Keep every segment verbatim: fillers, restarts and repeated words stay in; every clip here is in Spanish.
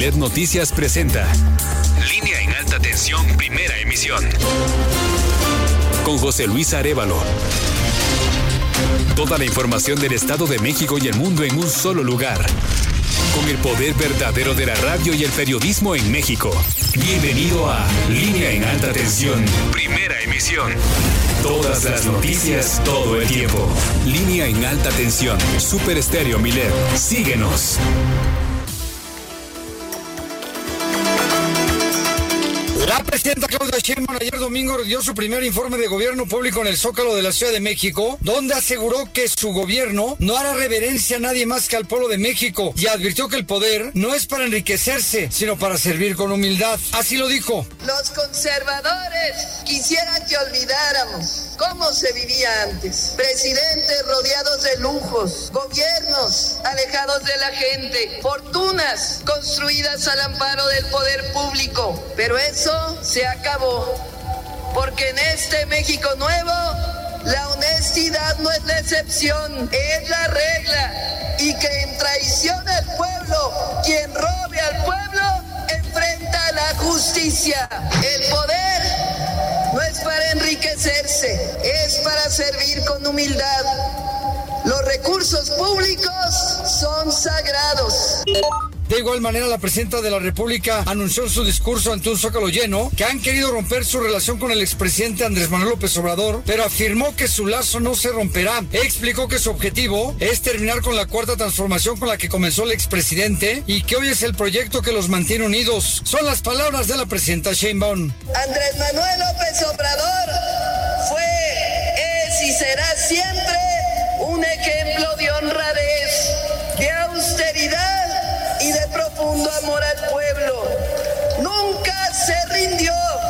Milet Noticias presenta Línea en Alta Tensión, primera emisión. Con José Luis Arévalo. Toda la información del Estado de México y el mundo en un solo lugar. Con el poder verdadero de la radio y el periodismo en México. Bienvenido a Línea en Alta Tensión, primera emisión. Todas las noticias, todo el tiempo. Línea en Alta Tensión, Super Estéreo Milet. Síguenos. La presidenta Claudia Sheinbaum ayer domingo dio su primer informe de gobierno público en el Zócalo de la Ciudad de México, donde aseguró que su gobierno no hará reverencia a nadie más que al pueblo de México y advirtió que el poder no es para enriquecerse, sino para servir con humildad. Así lo dijo. Los conservadores quisieran que olvidáramos cómo se vivía antes. Presidentes rodeados de lujos, gobiernos alejados de la gente, fortunas construidas al amparo del poder público. Pero eso se acabó, porque en este México nuevo la honestidad no es la excepción, es la regla, y que en traición al pueblo, quien robe al pueblo enfrenta la justicia. El poder no es para enriquecerse, es para servir con humildad. Los recursos públicos son sagrados. De igual manera, la presidenta de la República anunció en su discurso ante un Zócalo lleno que han querido romper su relación con el expresidente Andrés Manuel López Obrador, pero afirmó que su lazo no se romperá. Explicó que su objetivo es terminar con la cuarta transformación con la que comenzó el expresidente y que hoy es el proyecto que los mantiene unidos. Son las palabras de la presidenta Sheinbaum. Andrés Manuel López Obrador fue, es y será siempre un ejemplo de honradez, de austeridad y de profundo amor al pueblo. Nunca se rindió,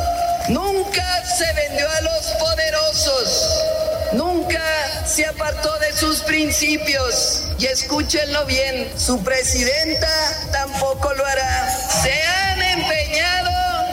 nunca se vendió a los poderosos, nunca se apartó de sus principios. Y escúchenlo bien, su presidenta tampoco lo hará. Se han empeñado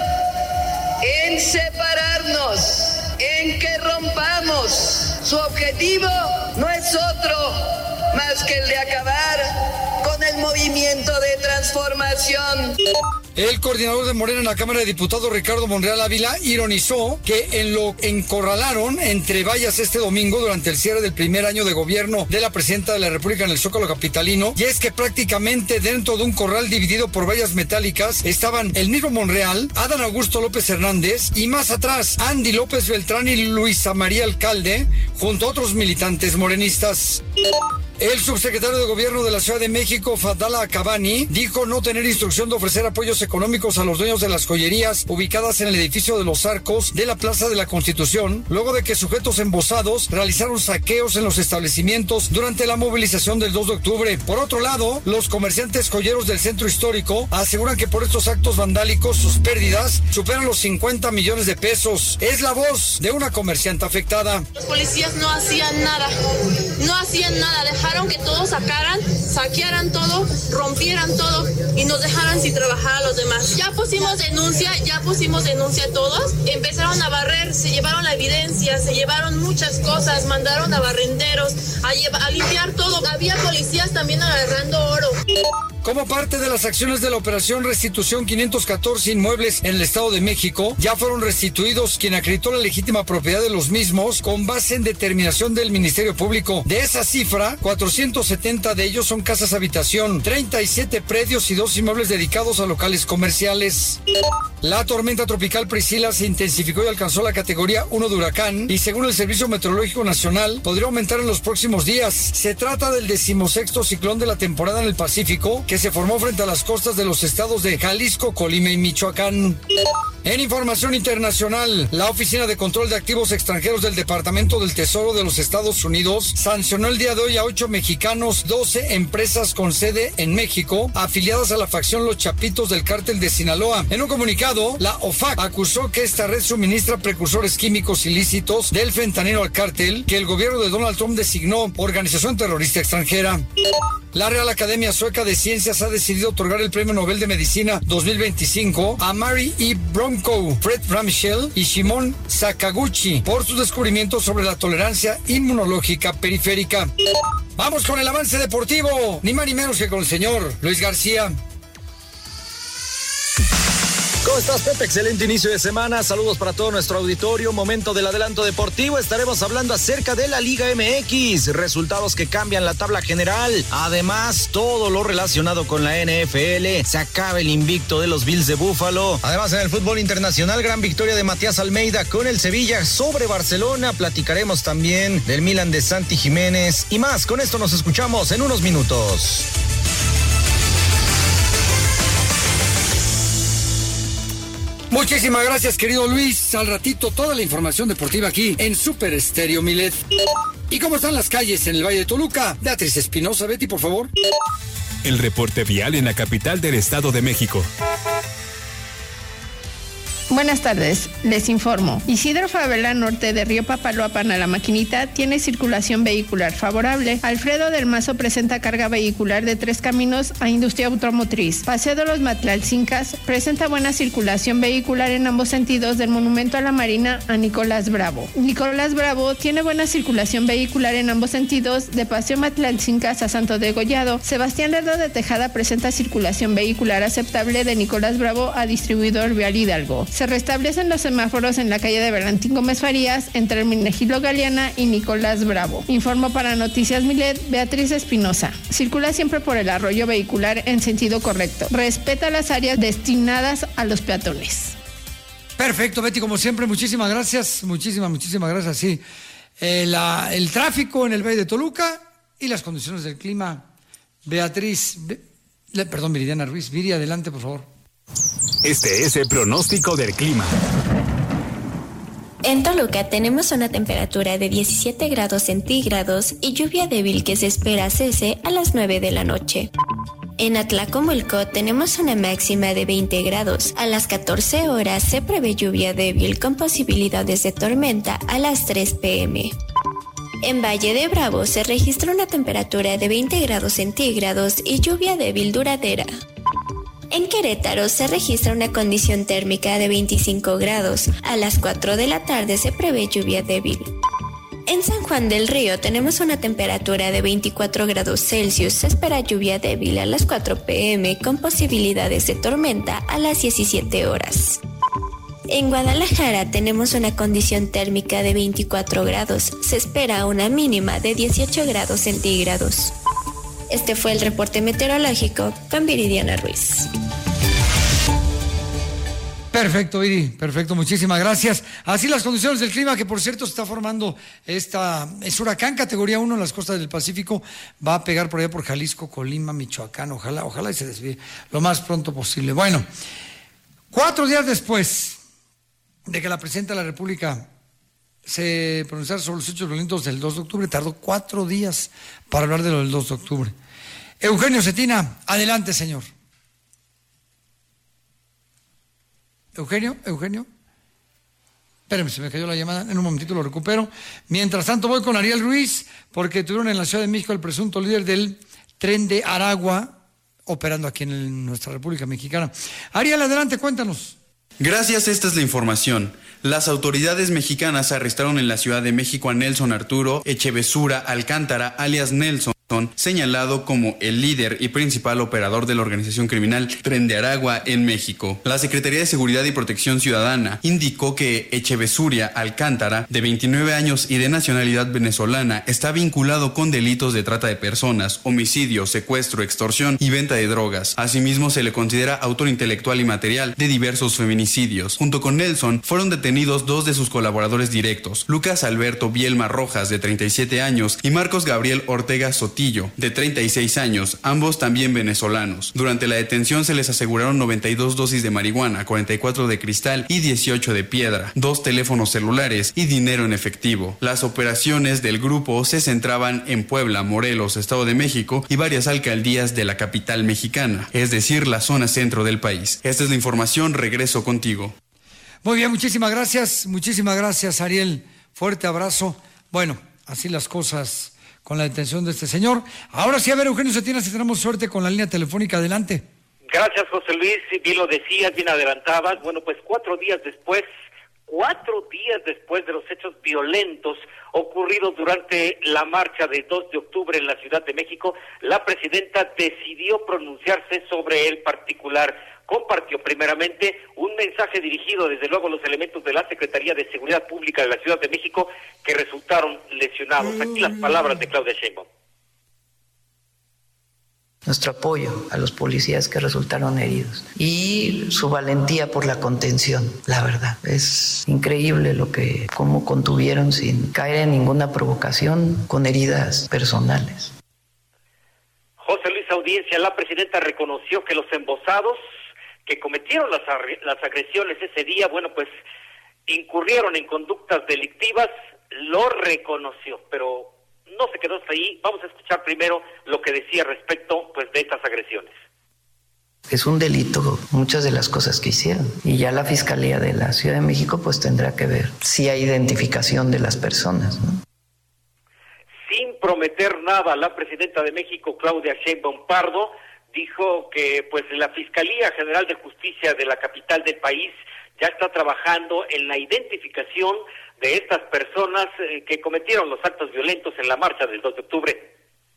en separarnos, en que rompamos. Su objetivo no es otro más que el de acabar con el movimiento de transformación. El coordinador de Morena en la Cámara de Diputados, Ricardo Monreal Ávila, ironizó que en lo encorralaron entre vallas este domingo durante el cierre del primer año de gobierno de la presidenta de la República en el Zócalo capitalino, y es que prácticamente dentro de un corral dividido por vallas metálicas estaban el mismo Monreal, Adán Augusto López Hernández y más atrás Andy López Beltrán y Luisa María Alcalde, junto a otros militantes morenistas. El subsecretario de Gobierno de la Ciudad de México, Fadala Cabani, dijo no tener instrucción de ofrecer apoyos económicos a los dueños de las joyerías ubicadas en el edificio de los Arcos de la Plaza de la Constitución, luego de que sujetos embosados realizaron saqueos en los establecimientos durante la movilización del dos de octubre. Por otro lado, los comerciantes joyeros del centro histórico aseguran que por estos actos vandálicos sus pérdidas superan los cincuenta millones de pesos. Es la voz de una comerciante afectada. Los policías no hacían nada, no hacían nada, dejaron que todos sacaran, saquearan todo, rompieran todo y nos dejaran sin trabajar a los demás. Ya pusimos denuncia, ya pusimos denuncia todos, empezaron a barrer, se llevaron la evidencia, se llevaron muchas cosas, mandaron a barrenderos a, lleva, a limpiar todo. Había policías también agarrando oro. Como parte de las acciones de la operación Restitución quinientos catorce inmuebles en el Estado de México, ya fueron restituidos quien acreditó la legítima propiedad de los mismos con base en determinación del Ministerio Público. De esa cifra, cuatrocientos setenta de ellos son casas habitación, treinta y siete predios y dos inmuebles dedicados a locales comerciales. La tormenta tropical Priscila se intensificó y alcanzó la categoría uno de huracán y según el Servicio Meteorológico Nacional podría aumentar en los próximos días. Se trata del decimosexto ciclón de la temporada en el Pacífico que se formó frente a las costas de los estados de Jalisco, Colima y Michoacán. En información internacional, la Oficina de Control de Activos Extranjeros del Departamento del Tesoro de los Estados Unidos sancionó el día de hoy a ocho mexicanos, doce empresas con sede en México, afiliadas a la facción Los Chapitos del Cártel de Sinaloa. En un comunicado, la O F A C acusó que esta red suministra precursores químicos ilícitos del fentanilo al cártel, que el gobierno de Donald Trump designó organización terrorista extranjera. La Real Academia Sueca de Ciencias ha decidido otorgar el Premio Nobel de Medicina dos mil veinticinco a Mary E. Bromko, Fred Ramschel y Shimon Sakaguchi por sus descubrimientos sobre la tolerancia inmunológica periférica. Vamos con el avance deportivo, ni más ni menos que con el señor Luis García. ¿Cómo estás, Pepe? Excelente inicio de semana. Saludos para todo nuestro auditorio. Momento del adelanto deportivo. Estaremos hablando acerca de la Liga M X. Resultados que cambian la tabla general. Además, todo lo relacionado con la N F L. Se acaba el invicto de los Bills de Búfalo. Además, en el fútbol internacional, gran victoria de Matías Almeida con el Sevilla sobre Barcelona. Platicaremos también del Milan de Santi Jiménez y más. Con esto nos escuchamos en unos minutos. Muchísimas gracias, querido Luis. Al ratito, toda la información deportiva aquí en Super Estéreo Milet. ¿Y cómo están las calles en el Valle de Toluca? Beatriz Espinosa, Betty, por favor. El reporte vial en la capital del Estado de México. Buenas tardes, les informo. Isidro Favela Norte de Río Papaloapan a La Maquinita tiene circulación vehicular favorable. Alfredo del Mazo presenta carga vehicular de Tres Caminos a Industria Automotriz. Paseo de los Matlalcincas presenta buena circulación vehicular en ambos sentidos del Monumento a la Marina a Nicolás Bravo. Nicolás Bravo tiene buena circulación vehicular en ambos sentidos de Paseo Matlalcincas a Santo Degollado. Sebastián Lerdo de Tejada presenta circulación vehicular aceptable de Nicolás Bravo a Distribuidor Vial Hidalgo. Se restablecen los semáforos en la calle de Valentín Gómez Farías entre Hermenegildo Galeana y Nicolás Bravo. Informó para Noticias Milet Beatriz Espinosa. Circula siempre por el arroyo vehicular en sentido correcto. Respeta las áreas destinadas a los peatones. Perfecto, Betty, como siempre, muchísimas gracias. Muchísimas, muchísimas gracias. Sí, eh, la, el tráfico en el Valle de Toluca y las condiciones del clima. Beatriz, Be, perdón, Viridiana Ruiz. Viri, adelante, por favor. Este es el pronóstico del clima. En Toluca tenemos una temperatura de diecisiete grados centígrados y lluvia débil que se espera cese a las nueve de la noche. En Atlacomulco tenemos una máxima de veinte grados. A las catorce horas se prevé lluvia débil con posibilidades de tormenta a las tres pe eme. En Valle de Bravo se registra una temperatura de veinte grados centígrados y lluvia débil duradera. En Querétaro se registra una condición térmica de veinticinco grados. A las cuatro de la tarde se prevé lluvia débil. En San Juan del Río tenemos una temperatura de veinticuatro grados Celsius. Se espera lluvia débil a las cuatro pe eme con posibilidades de tormenta a las diecisiete horas. En Guadalajara tenemos una condición térmica de veinticuatro grados. Se espera una mínima de dieciocho grados centígrados. Este fue el reporte meteorológico con Viridiana Ruiz. Perfecto, Viri, perfecto, muchísimas gracias. Así las condiciones del clima, que por cierto se está formando esta, es huracán categoría uno en las costas del Pacífico, va a pegar por allá por Jalisco, Colima, Michoacán, ojalá, ojalá y se desvíe lo más pronto posible. Bueno, cuatro días después de que la presidenta de la República se pronunciara sobre los hechos violentos del dos de octubre, tardó cuatro días para hablar de lo del dos de octubre. Eugenio Cetina, adelante, señor. Eugenio, Eugenio. Espérenme, se me cayó la llamada, en un momentito lo recupero. Mientras tanto voy con Ariel Ruiz, porque tuvieron en la Ciudad de México el presunto líder del Tren de Aragua, operando aquí en el, nuestra República Mexicana. Ariel, adelante, cuéntanos. Gracias, esta es la información. Las autoridades mexicanas arrestaron en la Ciudad de México a Nelson Arturo Echevesura Alcántara, alias Nelson, señalado como el líder y principal operador de la organización criminal Tren de Aragua en México. La Secretaría de Seguridad y Protección Ciudadana indicó que Echevesuria Alcántara, de veintinueve años y de nacionalidad venezolana, está vinculado con delitos de trata de personas, homicidio, secuestro, extorsión y venta de drogas. Asimismo, se le considera autor intelectual y material de diversos feminicidios. Junto con Nelson, fueron detenidos dos de sus colaboradores directos, Lucas Alberto Bielma Rojas, de treinta y siete años, y Marcos Gabriel Ortega Sotillo, de treinta y seis años, ambos también venezolanos. Durante la detención se les aseguraron noventa y dos dosis de marihuana, cuarenta y cuatro de cristal y dieciocho de piedra, dos teléfonos celulares y dinero en efectivo. Las operaciones del grupo se centraban en Puebla, Morelos, Estado de México y varias alcaldías de la capital mexicana, es decir, la zona centro del país. Esta es la información, regreso contigo. Muy bien, muchísimas gracias, muchísimas gracias, Ariel. Fuerte abrazo. Bueno, así las cosas con la detención de este señor. Ahora sí, a ver, Eugenio Cetina, si tenemos suerte con la línea telefónica, adelante. Gracias, José Luis, bien lo decías, bien adelantabas. Bueno, pues cuatro días después, cuatro días después de los hechos violentos ocurridos durante la marcha de dos de octubre en la Ciudad de México, la presidenta decidió pronunciarse sobre el particular. compartió primeramente un mensaje dirigido desde luego a los elementos de la Secretaría de Seguridad Pública de la Ciudad de México que resultaron lesionados. Aquí las palabras de Claudia Sheinbaum. Nuestro apoyo a los policías que resultaron heridos y su valentía por la contención, la verdad. Es increíble lo que, cómo contuvieron sin caer en ninguna provocación con heridas personales. José Luis Audiencia, la presidenta reconoció que los embosados que cometieron las, las agresiones ese día, bueno, pues incurrieron en conductas delictivas, lo reconoció, pero no se quedó hasta ahí. Vamos a escuchar primero lo que decía respecto pues de estas agresiones. Es un delito muchas de las cosas que hicieron y ya la Fiscalía de la Ciudad de México pues tendrá que ver si hay identificación de las personas, ¿no? Sin prometer nada, la presidenta de México, Claudia Sheinbaum Pardo, dijo que pues la Fiscalía General de Justicia de la capital del país ya está trabajando en la identificación de estas personas eh, que cometieron los actos violentos en la marcha del dos de octubre.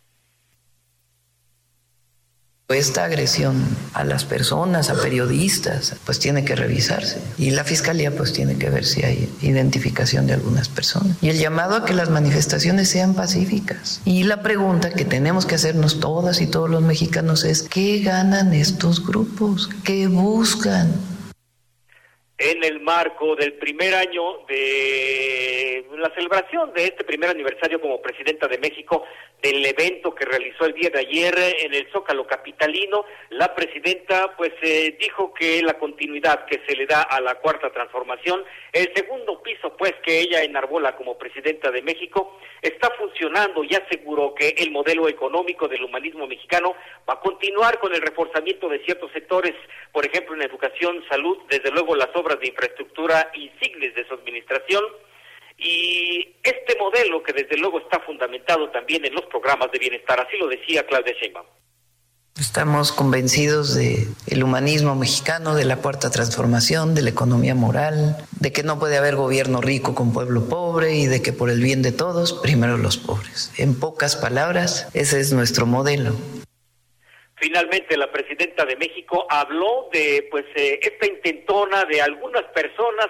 Esta agresión a las personas, a periodistas, pues tiene que revisarse. Y la Fiscalía pues tiene que ver si hay identificación de algunas personas. Y el llamado a que las manifestaciones sean pacíficas. Y la pregunta que tenemos que hacernos todas y todos los mexicanos es, ¿qué ganan estos grupos? ¿Qué buscan? En el marco del primer año de la celebración de este primer aniversario como presidenta de México, del evento que realizó el día de ayer en el Zócalo capitalino, la presidenta pues eh, dijo que la continuidad que se le da a la cuarta transformación, el segundo piso pues que ella enarbola como presidenta de México, está funcionando y aseguró que el modelo económico del humanismo mexicano va a continuar con el reforzamiento de ciertos sectores, por ejemplo en educación, salud, desde luego las obras de infraestructura insignes de su administración, y este modelo que desde luego está fundamentado también en los programas de bienestar, así lo decía Claudia Sheinbaum. Estamos convencidos de el humanismo mexicano, de la cuarta transformación, de la economía moral, de que no puede haber gobierno rico con pueblo pobre y de que por el bien de todos, primero los pobres. En pocas palabras, ese es nuestro modelo. Finalmente, la presidenta de México habló de pues eh, esta intentona de algunas personas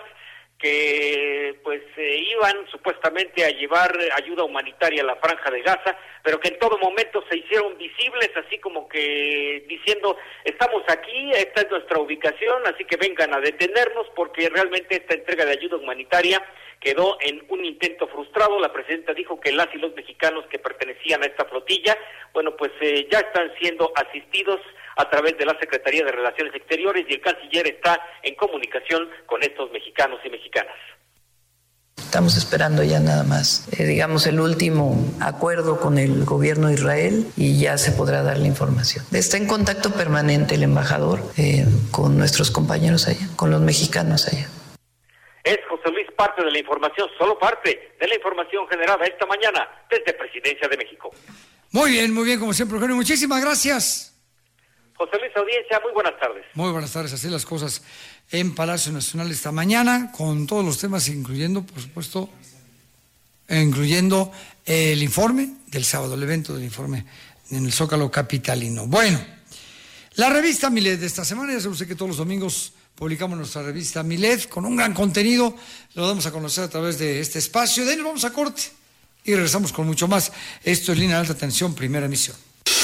que pues eh, iban supuestamente a llevar ayuda humanitaria a la Franja de Gaza, pero que en todo momento se hicieron visibles, así como que diciendo, estamos aquí, esta es nuestra ubicación, así que vengan a detenernos, porque realmente esta entrega de ayuda humanitaria quedó en un intento frustrado. La presidenta dijo que las y los mexicanos que pertenecían a esta flotilla, bueno, pues eh, ya están siendo asistidos a través de la Secretaría de Relaciones Exteriores y el canciller está en comunicación con estos mexicanos y mexicanas. Estamos esperando ya nada más, eh, digamos, el último acuerdo con el gobierno de Israel y ya se podrá dar la información. Está en contacto permanente el embajador eh, con nuestros compañeros allá, con los mexicanos allá. Es José Luis parte de la información, solo parte de la información generada esta mañana desde Presidencia de México. Muy bien, muy bien, como siempre, Eugenio. Muchísimas gracias. José Luis Audiencia, muy buenas tardes. Muy buenas tardes, así las cosas en Palacio Nacional esta mañana, con todos los temas, incluyendo, por supuesto, incluyendo el informe del sábado, el evento del informe en el Zócalo capitalino. Bueno, la revista Milet de esta semana, ya sabe usted que todos los domingos publicamos nuestra revista Milet con un gran contenido, lo damos a conocer a través de este espacio. De ahí nos vamos a corte y regresamos con mucho más. Esto es Línea de Alta Tensión, primera emisión.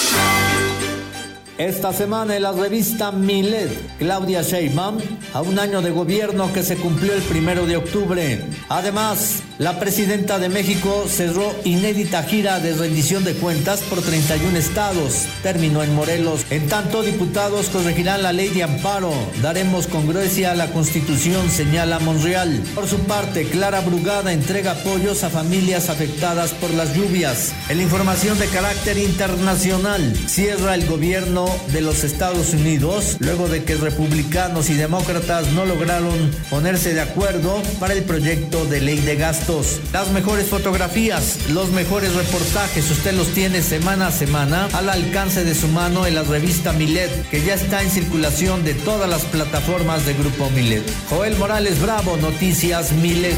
Esta semana en la revista Milet, Claudia Sheinbaum, a un año de gobierno que se cumplió el primero de octubre. Además, la presidenta de México cerró inédita gira de rendición de cuentas por treinta y un estados. Terminó en Morelos. En tanto, diputados corregirán la ley de amparo. Daremos congruencia a la Constitución, señala Monreal. Por su parte, Clara Brugada entrega apoyos a familias afectadas por las lluvias. En la información de carácter internacional, cierra el gobierno de los Estados Unidos luego de que republicanos y demócratas no lograron ponerse de acuerdo para el proyecto de ley de gastos. Las mejores fotografías, los mejores reportajes, usted los tiene semana a semana al alcance de su mano en la revista Milet, que ya está en circulación de todas las plataformas de Grupo Milet. Joel Morales Bravo, Noticias Milet.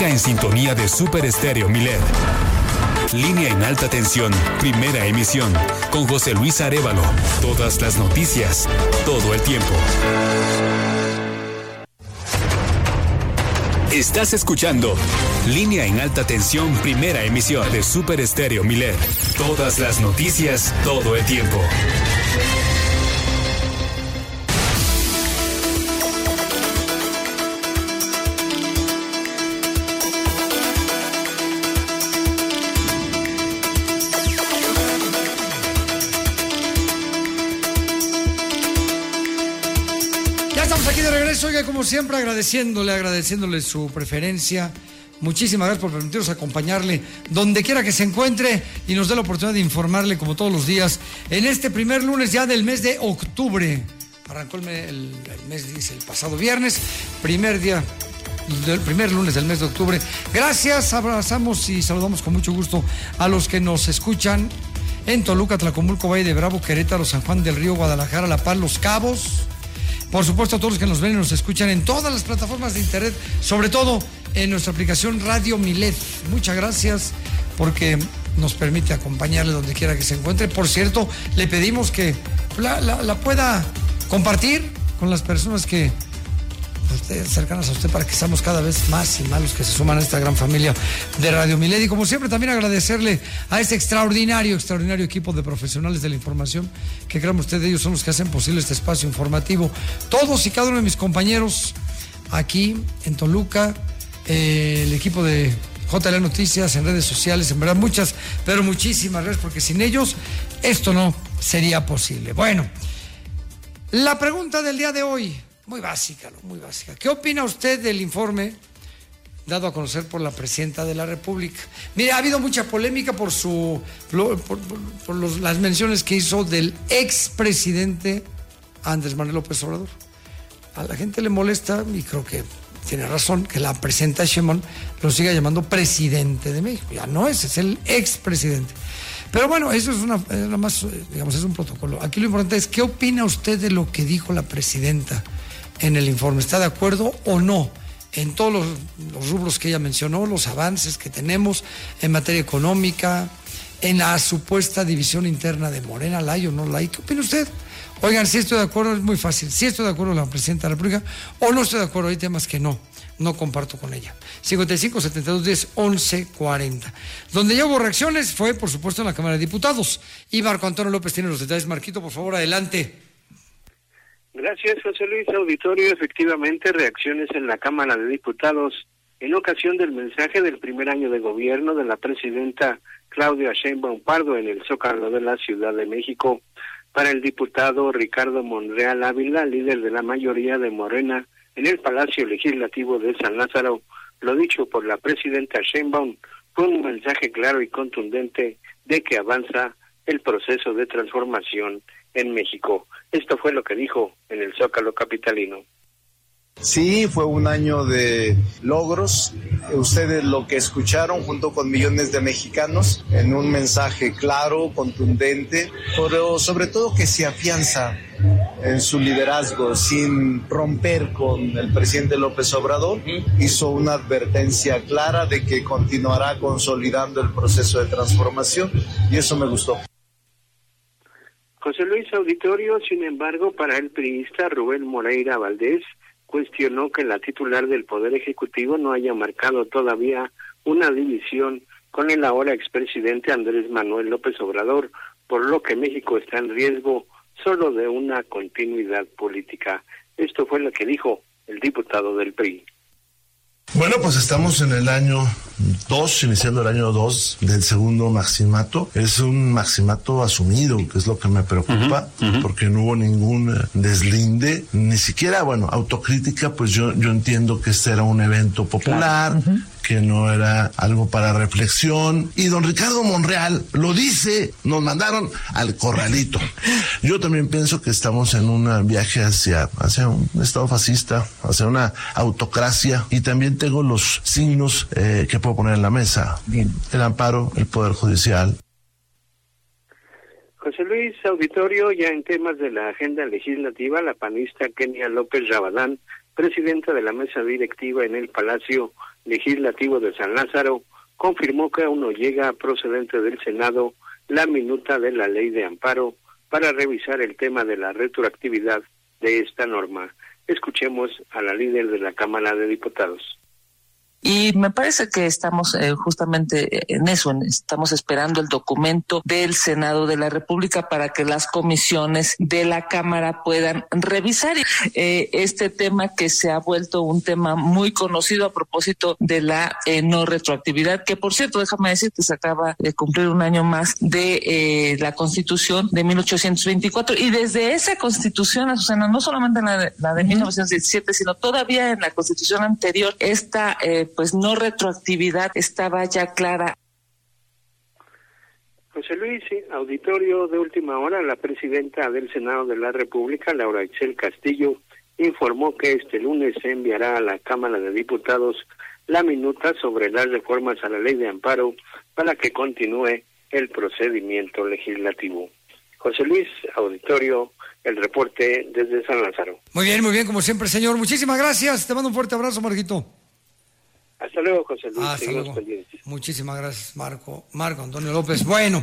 Siga en sintonía de Super Estéreo Milet. Línea en alta tensión, primera emisión, con José Luis Arévalo. Todas las noticias, todo el tiempo. Estás escuchando Línea en alta tensión, primera emisión de Super Estéreo Milet. Todas las noticias, todo el tiempo. Oiga, como siempre, agradeciéndole, agradeciéndole su preferencia. Muchísimas gracias por permitirnos acompañarle donde quiera que se encuentre y nos dé la oportunidad de informarle, como todos los días, en este primer lunes ya del mes de octubre. Arrancó el mes, el, el mes dice, el pasado viernes, primer día, el primer lunes del mes de octubre. Gracias, abrazamos y saludamos con mucho gusto a los que nos escuchan en Toluca, Tlacomulco, Valle de Bravo, Querétaro, San Juan del Río, Guadalajara, La Paz, Los Cabos. Por supuesto, a todos los que nos ven y nos escuchan en todas las plataformas de internet, sobre todo en nuestra aplicación Radio Milet. Muchas gracias porque nos permite acompañarle donde quiera que se encuentre. Por cierto, le pedimos que la, la, la pueda compartir con las personas que usted, cercanas a usted, para que seamos cada vez más y más los que se suman a esta gran familia de Radio Milet. Y como siempre, también agradecerle a este extraordinario, extraordinario equipo de profesionales de la información, que créanme ustedes, ellos son los que hacen posible este espacio informativo. Todos y cada uno de mis compañeros aquí en Toluca, eh, el equipo de J L Noticias en redes sociales, en verdad muchas, pero muchísimas gracias, porque sin ellos esto no sería posible. Bueno, la pregunta del día de hoy, muy básica, muy básica. ¿Qué opina usted del informe dado a conocer por la presidenta de la República? Mire, ha habido mucha polémica por su por, por, por los, las menciones que hizo del expresidente Andrés Manuel López Obrador. A la gente le molesta, y creo que tiene razón, que la presidenta Sheinbaum lo siga llamando presidente de México. Ya no es, es el expresidente. Pero bueno, eso es una, nada más, digamos, es un protocolo. Aquí lo importante es, ¿qué opina usted de lo que dijo la presidenta en el informe? ¿Está de acuerdo o no en todos los, los rubros que ella mencionó, los avances que tenemos en materia económica, en la supuesta división interna de Morena, la hay o no la hay? ¿Qué opina usted? Oigan, si estoy de acuerdo, es muy fácil. Si estoy de acuerdo con la presidenta de la República o no estoy de acuerdo, hay temas que no, no comparto con ella. cincuenta y cinco, setenta y dos, diez, once, cuarenta. Donde ya hubo reacciones fue, por supuesto, en la Cámara de Diputados. Y Marco Antonio López tiene los detalles. Marquito, por favor, adelante. Gracias, José Luis. Auditorio, efectivamente, reacciones en la Cámara de Diputados en ocasión del mensaje del primer año de gobierno de la presidenta Claudia Sheinbaum Pardo en el Zócalo de la Ciudad de México. Para el diputado Ricardo Monreal Ávila, líder de la mayoría de Morena en el Palacio Legislativo de San Lázaro, lo dicho por la presidenta Sheinbaum fue un mensaje claro y contundente de que avanza el proceso de transformación en México. Esto fue lo que dijo en el Zócalo capitalino. Sí, fue un año de logros. Ustedes lo que escucharon junto con millones de mexicanos en un mensaje claro, contundente, pero sobre todo que se afianza en su liderazgo sin romper con el presidente López Obrador. Hizo una advertencia clara de que continuará consolidando el proceso de transformación y eso me gustó. José Luis, auditorio, sin embargo, para el priista Rubén Moreira Valdés, cuestionó que la titular del Poder Ejecutivo no haya marcado todavía una división con el ahora expresidente Andrés Manuel López Obrador, por lo que México está en riesgo solo de una continuidad política. Esto fue lo que dijo el diputado del P R I. Bueno, pues estamos en el año dos, iniciando el año dos del segundo maximato. Es un maximato asumido, que es lo que me preocupa, uh-huh, uh-huh. porque no hubo ningún deslinde, ni siquiera, bueno, autocrítica, pues yo, yo entiendo que este era un evento popular, claro. uh-huh. que no era algo para reflexión, y don Ricardo Monreal lo dice, nos mandaron al corralito. Yo también pienso que estamos en un viaje hacia, hacia un estado fascista, hacia una autocracia, y también tengo los signos eh, que puedo poner en la mesa. Bien. El amparo, el Poder Judicial. José Luis, auditorio, ya en temas de la agenda legislativa, la panista Kenia López Rabadán, presidenta de la mesa directiva en el Palacio Legislativo de San Lázaro, confirmó que aún no llega procedente del Senado la minuta de la ley de amparo para revisar el tema de la retroactividad de esta norma. Escuchemos a la líder de la Cámara de Diputados. Y me parece que estamos eh, justamente en eso, en, estamos esperando el documento del Senado de la República para que las comisiones de la Cámara puedan revisar eh, este tema que se ha vuelto un tema muy conocido a propósito de la eh, no retroactividad, que por cierto, déjame decir que se acaba de cumplir un año más de eh, la Constitución de mil ochocientos veinticuatro, y desde esa Constitución, Azucena, no solamente en la de, la de mil novecientos diecisiete, sino todavía en la Constitución anterior, esta eh, pues no retroactividad estaba ya clara. José Luis, auditorio de última hora, la presidenta del Senado de la República, Laura Ixchel Castillo, informó que este lunes se enviará a la Cámara de Diputados la minuta sobre las reformas a la ley de amparo para que continúe el procedimiento legislativo. José Luis, auditorio, el reporte desde San Lázaro. Muy bien, muy bien, como siempre, señor. Muchísimas gracias. Te mando un fuerte abrazo, Marquito. Hasta luego, José Luis. Hasta luego. Muchísimas gracias, Marco. Marco Antonio López. Bueno,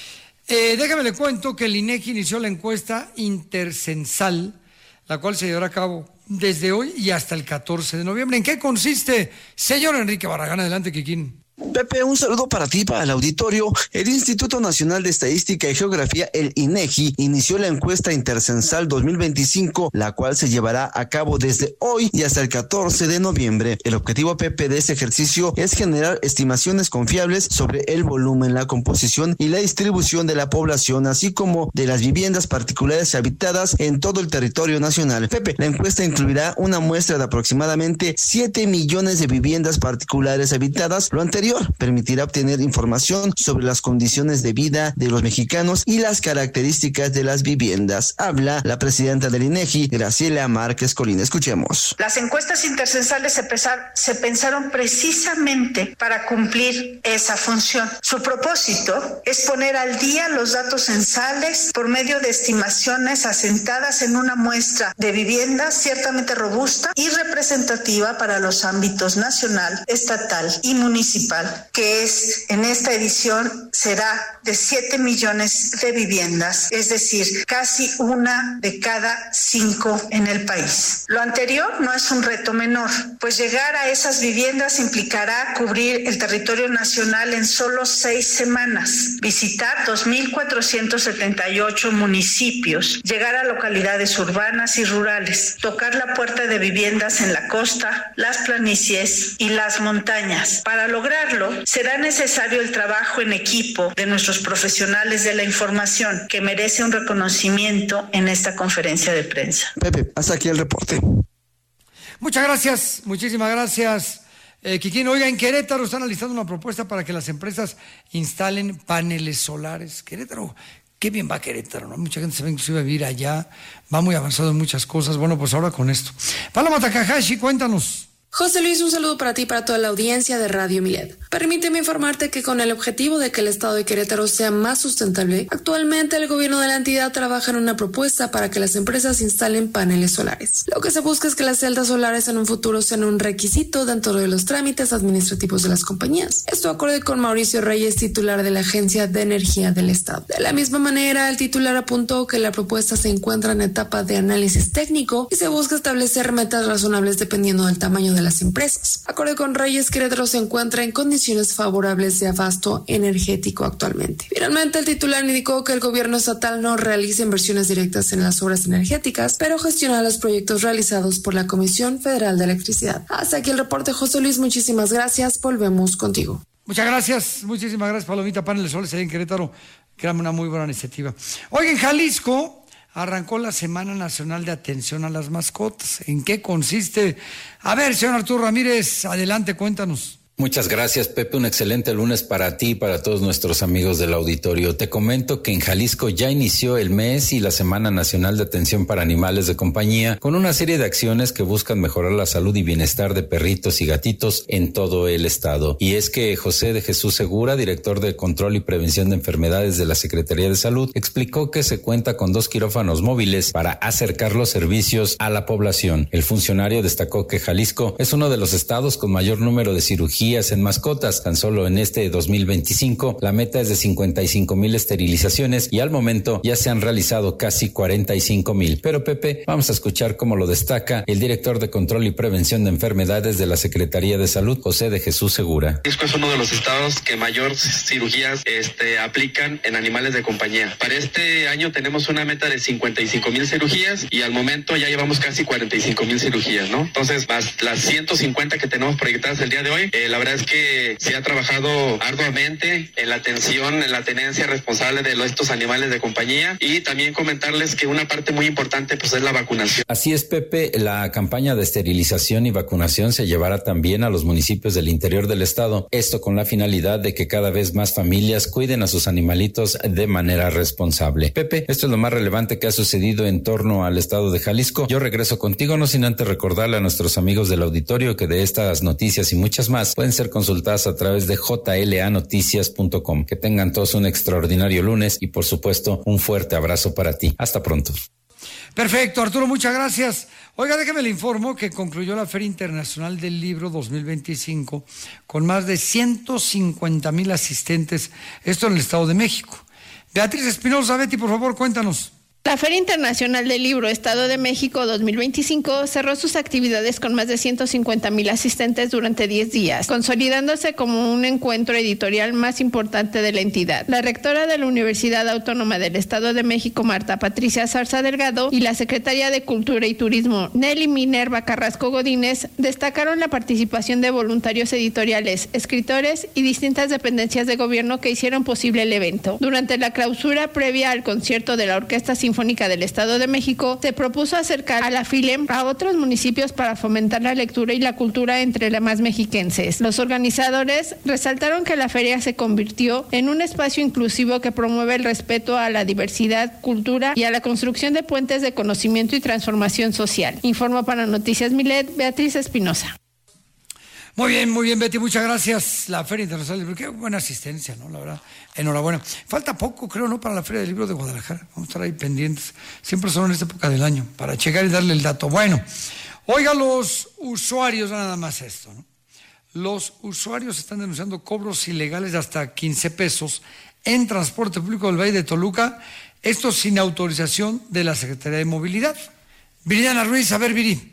eh, déjame le cuento que el INEGI inició la encuesta intercensal, la cual se llevará a cabo desde hoy y hasta el catorce de noviembre. ¿En qué consiste? Señor Enrique Barragán, adelante, Kikín. Pepe, un saludo para ti, para el auditorio. El Instituto Nacional de Estadística y Geografía, el INEGI, inició la encuesta intercensal dos mil veinticinco, la cual se llevará a cabo desde hoy y hasta el catorce de noviembre. El objetivo, Pepe, de este ejercicio es generar estimaciones confiables sobre el volumen, la composición y la distribución de la población, así como de las viviendas particulares habitadas en todo el territorio nacional. Pepe, la encuesta incluirá una muestra de aproximadamente siete millones de viviendas particulares habitadas. Lo anterior permitirá obtener información sobre las condiciones de vida de los mexicanos y las características de las viviendas. Habla la presidenta del INEGI, Graciela Márquez Colina. Escuchemos. Las encuestas intercensales se, pesar, se pensaron precisamente para cumplir esa función. Su propósito es poner al día los datos censales por medio de estimaciones asentadas en una muestra de viviendas ciertamente robusta y representativa para los ámbitos nacional, estatal y municipal, que es en esta edición será de siete millones de viviendas, es decir, casi una de cada cinco en el país. Lo anterior no es un reto menor, pues llegar a esas viviendas implicará cubrir el territorio nacional en solo seis semanas, visitar dos mil cuatrocientos setenta y ocho municipios, llegar a localidades urbanas y rurales, tocar la puerta de viviendas en la costa, las planicies y las montañas. Para lograrlo, será necesario el trabajo en equipo de nuestros profesionales de la información, que merece un reconocimiento en esta conferencia de prensa. Pepe, hasta aquí el reporte. Muchas gracias, muchísimas gracias, eh, Kikín. Oiga, en Querétaro están alistando una propuesta para que las empresas instalen paneles solares. Querétaro, qué bien va Querétaro, ¿no? Mucha gente se va inclusive a vivir allá, va muy avanzado en muchas cosas. Bueno, pues ahora con esto. Paloma Takahashi, cuéntanos. José Luis, un saludo para ti y para toda la audiencia de Radio Milet. Permíteme informarte que con el objetivo de que el estado de Querétaro sea más sustentable, actualmente el gobierno de la entidad trabaja en una propuesta para que las empresas instalen paneles solares. Lo que se busca es que las celdas solares en un futuro sean un requisito dentro de los trámites administrativos de las compañías. Esto acorde con Mauricio Reyes, titular de la Agencia de Energía del Estado. De la misma manera, el titular apuntó que la propuesta se encuentra en etapa de análisis técnico y se busca establecer metas razonables dependiendo del tamaño de las empresas. Acorde con Reyes, Querétaro se encuentra en condiciones favorables de abasto energético actualmente. Finalmente, el titular indicó que el gobierno estatal no realiza inversiones directas en las obras energéticas, pero gestiona los proyectos realizados por la Comisión Federal de Electricidad. Hasta aquí el reporte, José Luis. Muchísimas gracias. Volvemos contigo. Muchas gracias, muchísimas gracias, Palomita. Paneles solares ahí en Querétaro, que era una muy buena iniciativa. Oye, en Jalisco arrancó la Semana Nacional de Atención a las Mascotas. ¿En qué consiste? A ver, señor Arturo Ramírez, adelante, cuéntanos. Muchas gracias, Pepe. Un excelente lunes para ti y para todos nuestros amigos del auditorio. Te comento que en Jalisco ya inició el mes y la Semana Nacional de Atención para Animales de Compañía con una serie de acciones que buscan mejorar la salud y bienestar de perritos y gatitos en todo el estado. Y es que José de Jesús Segura, director de Control y Prevención de Enfermedades de la Secretaría de Salud, explicó que se cuenta con dos quirófanos móviles para acercar los servicios a la población. El funcionario destacó que Jalisco es uno de los estados con mayor número de cirugías en mascotas. Tan solo en este dos mil veinticinco la meta es de cincuenta y cinco mil esterilizaciones y al momento ya se han realizado casi cuarenta y cinco mil. Pero Pepe, vamos a escuchar cómo lo destaca el director de Control y Prevención de Enfermedades de la Secretaría de Salud, José de Jesús Segura. Jalisco es uno de los estados que mayor cirugías este, aplican en animales de compañía. Para este año tenemos una meta de cincuenta y cinco mil cirugías y al momento ya llevamos casi cuarenta y cinco mil cirugías, ¿no? Entonces, más las ciento cincuenta que tenemos proyectadas el día de hoy, eh, la verdad es que se ha trabajado arduamente en la atención, en la tenencia responsable de los, estos animales de compañía, y también comentarles que una parte muy importante pues es la vacunación. Así es, Pepe, la campaña de esterilización y vacunación se llevará también a los municipios del interior del estado, esto con la finalidad de que cada vez más familias cuiden a sus animalitos de manera responsable. Pepe, esto es lo más relevante que ha sucedido en torno al estado de Jalisco. Yo regreso contigo, no sin antes recordarle a nuestros amigos del auditorio que de estas noticias y muchas más pueden ser consultadas a través de j l a noticias punto com. Que tengan todos un extraordinario lunes y por supuesto un fuerte abrazo para ti. Hasta pronto. Perfecto, Arturo, muchas gracias. Oiga, déjeme le informo que concluyó la Feria Internacional del Libro dos mil veinticinco con más de ciento cincuenta mil asistentes, esto en el Estado de México. Beatriz Espinosa, Betty, por favor, cuéntanos. La Feria Internacional del Libro Estado de México dos mil veinticinco cerró sus actividades con más de ciento cincuenta mil asistentes durante diez días, consolidándose como un encuentro editorial más importante de la entidad. La rectora de la Universidad Autónoma del Estado de México, Marta Patricia Zarza Delgado, y la secretaria de Cultura y Turismo, Nelly Minerva Carrasco Godínez, destacaron la participación de voluntarios editoriales, escritores y distintas dependencias de gobierno que hicieron posible el evento. Durante la clausura previa al concierto de la Orquesta Sinfónica Sinfónica del Estado de México, se propuso acercar a la FILEM a otros municipios para fomentar la lectura y la cultura entre las más mexiquenses. Los organizadores resaltaron que la feria se convirtió en un espacio inclusivo que promueve el respeto a la diversidad, cultura y a la construcción de puentes de conocimiento y transformación social. Informó para Noticias Milet, Beatriz Espinosa. Muy bien, muy bien, Betty, muchas gracias. La Feria Internacional del Libro, qué buena asistencia, ¿no? La verdad, enhorabuena. Falta poco, creo, ¿no? Para la Feria del Libro de Guadalajara. Vamos a estar ahí pendientes. Siempre son en esta época del año, para checar y darle el dato. Bueno, oiga, los usuarios, nada más esto, ¿no? Los usuarios están denunciando cobros ilegales de hasta quince pesos en transporte público del Valle de Toluca, esto sin autorización de la Secretaría de Movilidad. Viridiana Ruiz, a ver, Viri.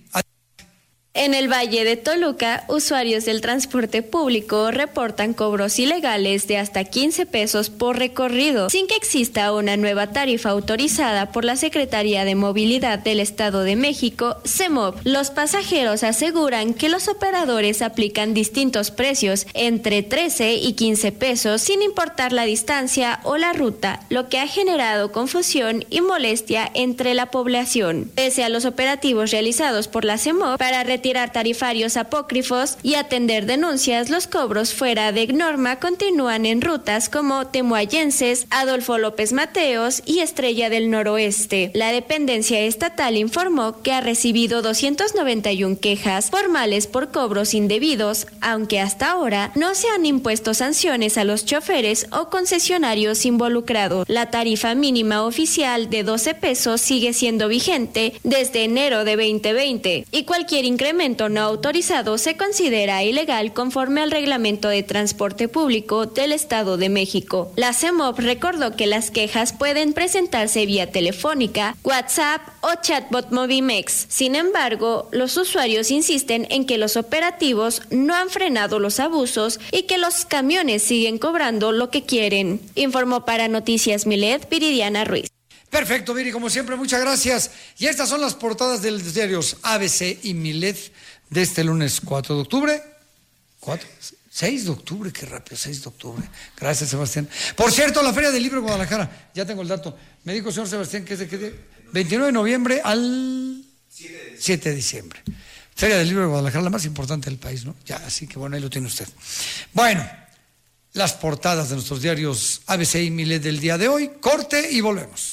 En el Valle de Toluca, usuarios del transporte público reportan cobros ilegales de hasta quince pesos por recorrido, sin que exista una nueva tarifa autorizada por la Secretaría de Movilidad del Estado de México, CEMOV. Los pasajeros aseguran que los operadores aplican distintos precios, entre trece y quince pesos, sin importar la distancia o la ruta, lo que ha generado confusión y molestia entre la población. Pese a los operativos realizados por la CEMOV para retirar tarifarios apócrifos y atender denuncias, los cobros fuera de norma continúan en rutas como Temuayenses, Adolfo López Mateos y Estrella del Noroeste. La dependencia estatal informó que ha recibido doscientas noventa y una quejas formales por cobros indebidos, aunque hasta ahora no se han impuesto sanciones a los choferes o concesionarios involucrados. La tarifa mínima oficial de doce pesos sigue siendo vigente desde enero de veinte veinte y cualquier incremento no autorizado se considera ilegal conforme al Reglamento de Transporte Público del Estado de México. La CEMOV recordó que las quejas pueden presentarse vía telefónica, WhatsApp o chatbot Movimex. Sin embargo, los usuarios insisten en que los operativos no han frenado los abusos y que los camiones siguen cobrando lo que quieren. Informó para Noticias Milet, Viridiana Ruiz. Perfecto, Viri, como siempre, muchas gracias. Y estas son las portadas de los diarios A B C y Milet de este lunes cuatro de octubre. ¿cuatro? seis de octubre, qué rápido, seis de octubre. Gracias, Sebastián. Por cierto, la Feria del Libro de Guadalajara, ya tengo el dato. Me dijo el señor Sebastián que es de qué día? veintinueve de noviembre al siete de diciembre. Feria del Libro de Guadalajara, la más importante del país, ¿no? Ya, así que bueno, ahí lo tiene usted. Bueno, las portadas de nuestros diarios A B C y Milet del día de hoy. Corte y volvemos.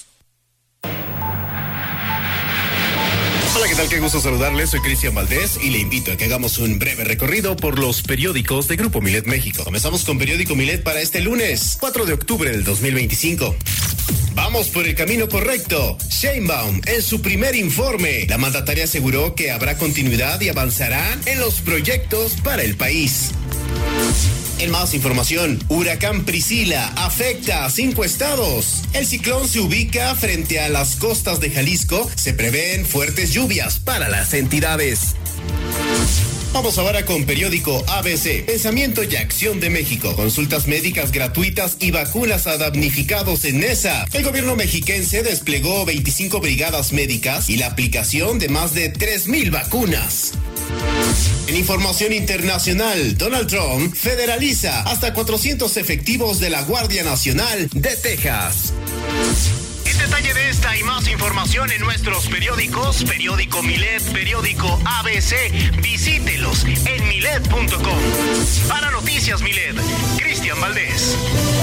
Hola, ¿qué tal? Qué gusto saludarles. Soy Cristian Valdés y le invito a que hagamos un breve recorrido por los periódicos de Grupo Milet México. Comenzamos con Periódico Milet para este lunes, cuatro de octubre del dos mil veinticinco. Vamos por el camino correcto. Sheinbaum, en su primer informe, la mandataria aseguró que habrá continuidad y avanzarán en los proyectos para el país. En más información, huracán Priscila afecta a cinco estados. El ciclón se ubica frente a las costas de Jalisco. Se prevén fuertes lluvias para las entidades. Vamos ahora con Periódico A B C. Pensamiento y Acción de México. Consultas médicas gratuitas y vacunas a damnificados en Nesa. El gobierno mexiquense desplegó veinticinco brigadas médicas y la aplicación de más de tres mil vacunas. En información internacional, Donald Trump federaliza hasta cuatrocientos efectivos de la Guardia Nacional de Texas. El detalle de esta y más información en nuestros periódicos, Periódico Milet, Periódico A B C, visítelos en milet punto com. Para Noticias Milet, Cristian Valdés.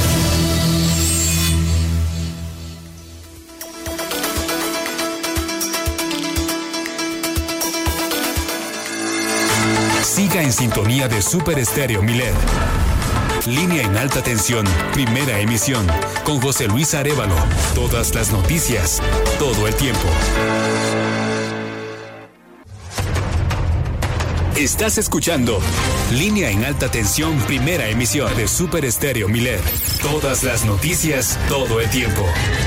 Siga en sintonía de Super Estéreo Milet. Línea en alta tensión, primera emisión, con José Luis Arévalo. Todas las noticias, todo el tiempo. Estás escuchando Línea en alta tensión, primera emisión de Super Estéreo Milet. Todas las noticias, todo el tiempo.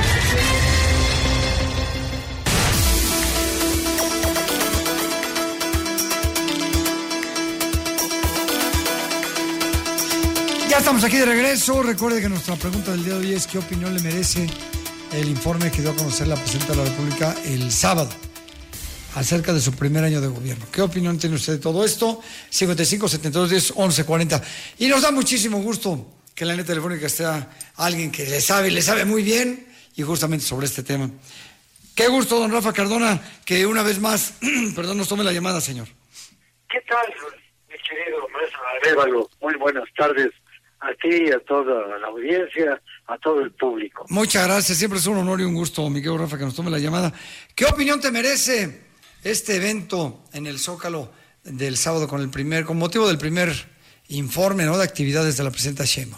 Ya estamos aquí de regreso. Recuerde que nuestra pregunta del día de hoy es: ¿qué opinión le merece el informe que dio a conocer la presidenta de la República el sábado acerca de su primer año de gobierno? ¿Qué opinión tiene usted de todo esto? cincuenta y cinco, setenta y dos, diez, once, cuarenta. Y nos da muchísimo gusto que en la línea telefónica esté alguien que le sabe, le sabe muy bien, y justamente sobre este tema. Qué gusto, don Rafa Cardona, que una vez más, perdón, nos tome la llamada, señor. ¿Qué tal, mi querido maestro Arévalo? Muy buenas tardes a ti, a toda la audiencia, a todo el público. Muchas gracias, siempre es un honor y un gusto, mi querido Rafa, que nos tome la llamada. ¿Qué opinión te merece este evento en el Zócalo del sábado con el primer, con motivo del primer informe, ¿no?, de actividades de la presidenta Sheinbaum?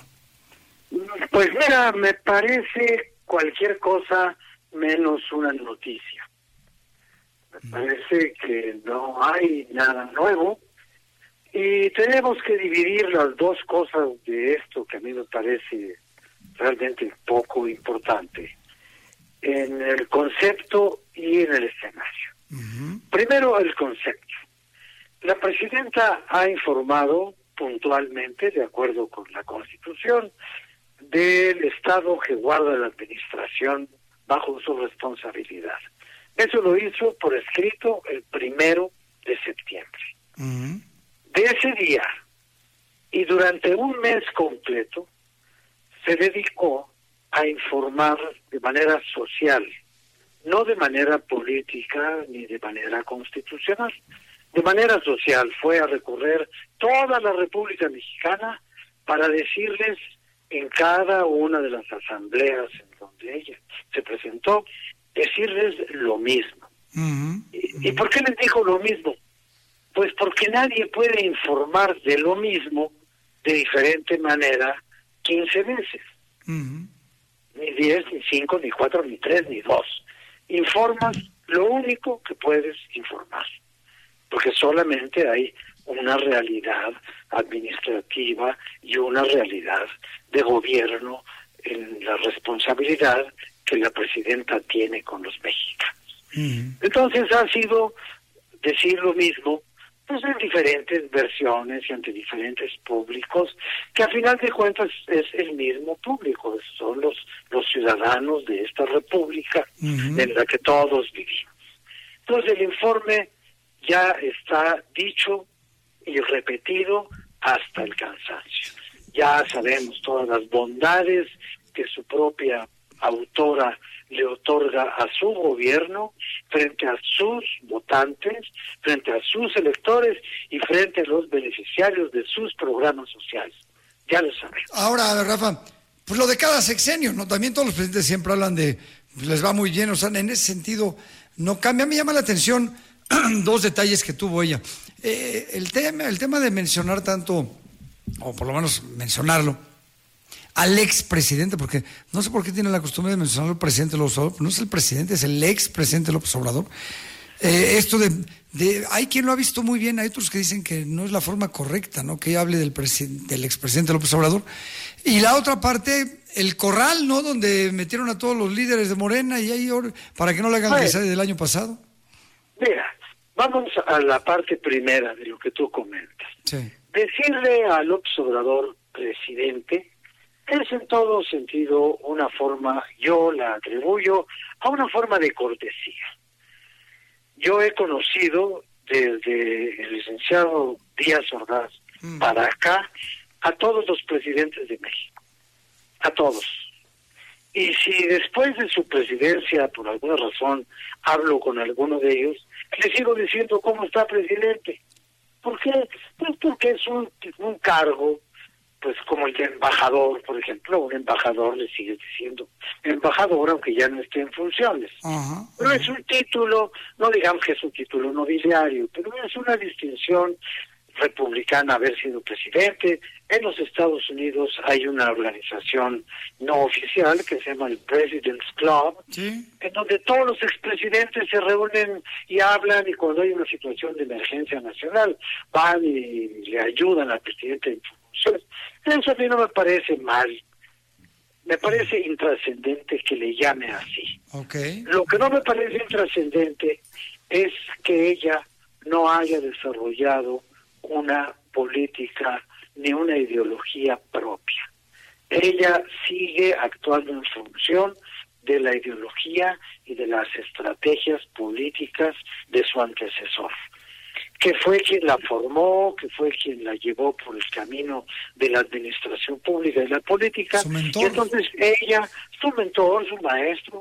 Pues mira, me parece cualquier cosa menos una noticia. Me parece que no hay nada nuevo. Y tenemos que dividir las dos cosas de esto, que a mí me parece realmente poco importante, en el concepto y en el escenario. Uh-huh. Primero, el concepto. La presidenta ha informado puntualmente, de acuerdo con la Constitución, del Estado que guarda la administración bajo su responsabilidad. Eso lo hizo por escrito el primero de septiembre. Uh-huh. De ese día y durante un mes completo se dedicó a informar de manera social, no de manera política ni de manera constitucional. De manera social fue a recorrer toda la República Mexicana para decirles en cada una de las asambleas en donde ella se presentó, decirles lo mismo. Uh-huh. ¿Y, ¿Y por qué les dijo lo mismo? Pues porque nadie puede informar de lo mismo de diferente manera quince veces. Uh-huh. Ni diez, ni cinco, ni cuatro, ni tres, ni dos. Informas lo único que puedes informar. Porque solamente hay una realidad administrativa y una realidad de gobierno en la responsabilidad que la presidenta tiene con los mexicanos. Uh-huh. Entonces ha sido decir lo mismo, pues en diferentes versiones y ante diferentes públicos, que a final de cuentas es el mismo público, son los, los ciudadanos de esta república uh-huh. en la que todos vivimos. Entonces el informe ya está dicho y repetido hasta el cansancio. Ya sabemos todas las bondades que su propia autora le otorga a su gobierno, frente a sus votantes, frente a sus electores y frente a los beneficiarios de sus programas sociales. Ya lo saben. Ahora, Rafa, pues lo de cada sexenio, ¿no? También todos los presidentes siempre hablan de, pues les va muy bien, o sea, en ese sentido no cambia. Me llama la atención dos detalles que tuvo ella. Eh, el tema, el tema de mencionar tanto, o por lo menos mencionarlo, al expresidente, porque no sé por qué tiene la costumbre de mencionar al presidente López Obrador, no es el presidente, es el expresidente López Obrador. Eh, esto de, de, hay quien lo ha visto muy bien, hay otros que dicen que no es la forma correcta, ¿no? Que hable del, del expresidente López Obrador. Y la otra parte, el corral, ¿no? Donde metieron a todos los líderes de Morena y ahí, para que no le hagan la que del año pasado. Mira, vamos a la parte primera de lo que tú comentas. Sí. Decirle a López Obrador, presidente, es en todo sentido una forma, yo la atribuyo a una forma de cortesía. Yo he conocido desde el licenciado Díaz Ordaz mm. para acá a todos los presidentes de México, a todos. Y si después de su presidencia, por alguna razón, hablo con alguno de ellos, le sigo diciendo cómo está, presidente. ¿Por qué? Pues porque es un, un cargo, pues como el de embajador, por ejemplo. Un embajador le sigue diciendo embajador, aunque ya no esté en funciones. Uh-huh. Pero es un título, no digamos que es un título nobiliario, pero es una distinción republicana haber sido presidente. En los Estados Unidos hay una organización no oficial que se llama el President's Club, ¿sí? En donde todos los expresidentes se reúnen y hablan, y cuando hay una situación de emergencia nacional van y le ayudan al presidente en funciones. Eso a mí no me parece mal, me parece intrascendente que le llame así. Okay. Lo que no me parece intrascendente es que ella no haya desarrollado una política ni una ideología propia. Ella sigue actuando en función de la ideología y de las estrategias políticas de su antecesor, que fue quien la formó, que fue quien la llevó por el camino de la administración pública y la política. Su mentor. Y entonces ella, su mentor, su maestro,